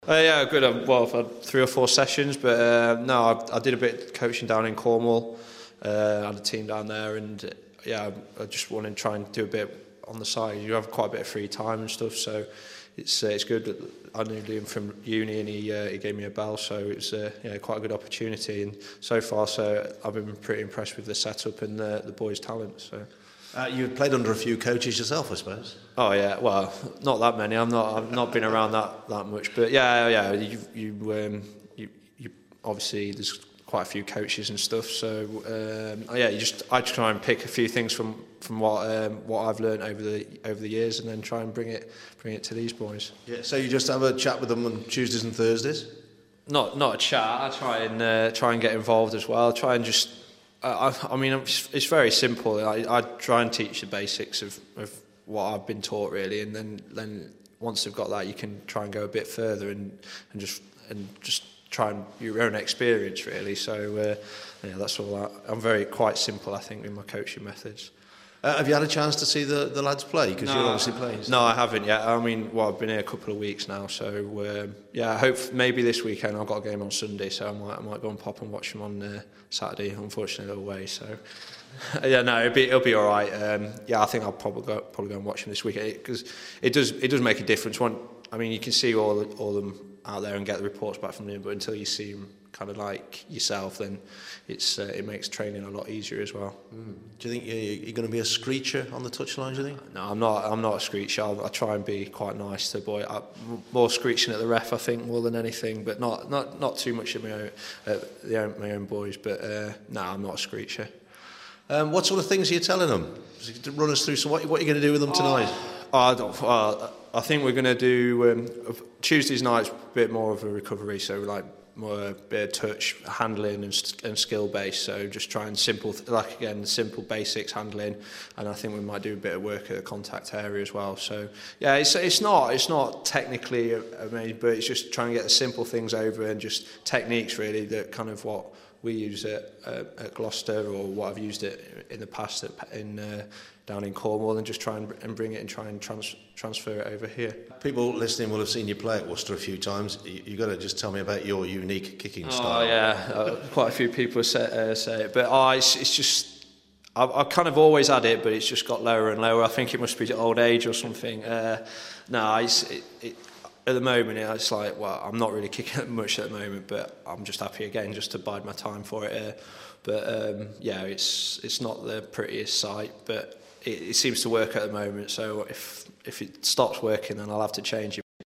Yeah, good. Well, I've had 3 or 4 sessions, but no, I did a bit of coaching down in Cornwall. I had a team down there, and yeah, I just wanted to try and do a bit on the side. You have quite a bit of free time and stuff, so it's good. I knew Liam from uni, and he gave me a bell, so it was quite a good opportunity. And so far, I've been pretty impressed with the setup and the boys' talent. So. You've played under a few coaches yourself, I suppose. Oh yeah, well, not that many. I've not been around that much, but yeah. You obviously there's quite a few coaches and stuff. So I just try and pick a few things from what I've learned over the years, and then try and bring it to these boys. Yeah. So you just have a chat with them on Tuesdays and Thursdays. Not a chat. I try and get involved as well. I try and just. I mean, it's very simple. I try and teach the basics of what I've been taught, really, and then once they've got that, you can try and go a bit further and just try and your own experience, really. So that's all. I'm quite simple, I think, in my coaching methods. Have you had a chance to see the lads play? Because you're obviously playing. No, I haven't yet. I mean, I've been here a couple of weeks now, so I hope maybe this weekend. I've got a game on Sunday, so I might go and pop and watch them on Saturday. Unfortunately, they're away, so it'll be all right. I think I'll probably go and watch them this weekend, because it does make a difference. I mean, you can see all of them out there and get the reports back from them, but until you see them kind of like yourself, then it makes training a lot easier as well. Do you think you're going to be a screecher on the touchline, do you think? No, I'm not a screecher. I try and be quite nice to the boy. More screeching at the ref, I think, more than anything, but not too much at my own boys. But no, I'm not a screecher. What sort of things are you telling them? Run us through what are you going to do with them tonight? I think we're going to do Tuesday's night's a bit more of a recovery, so like more a bit of touch, handling and skill based. So just trying simple basics handling, and I think we might do a bit of work at the contact area as well. So yeah, it's not technically amazing, but it's just trying to get the simple things over and just techniques, really, that kind of what we use at Gloucester, or what I've used it in the past down in Cornwall, and just try and bring it and try and transfer it over here. People listening will have seen you play at Worcester a few times. You've got to just tell me about your unique kicking style. Oh yeah, quite a few people say it, but it's just I've kind of always had it, but it's just got lower and lower. I think it must be old age or something. At the moment, it's like, well, I'm not really kicking much at the moment, but I'm just happy again just to bide my time for it. It's not the prettiest sight, but it seems to work at the moment. So if it stops working, then I'll have to change it.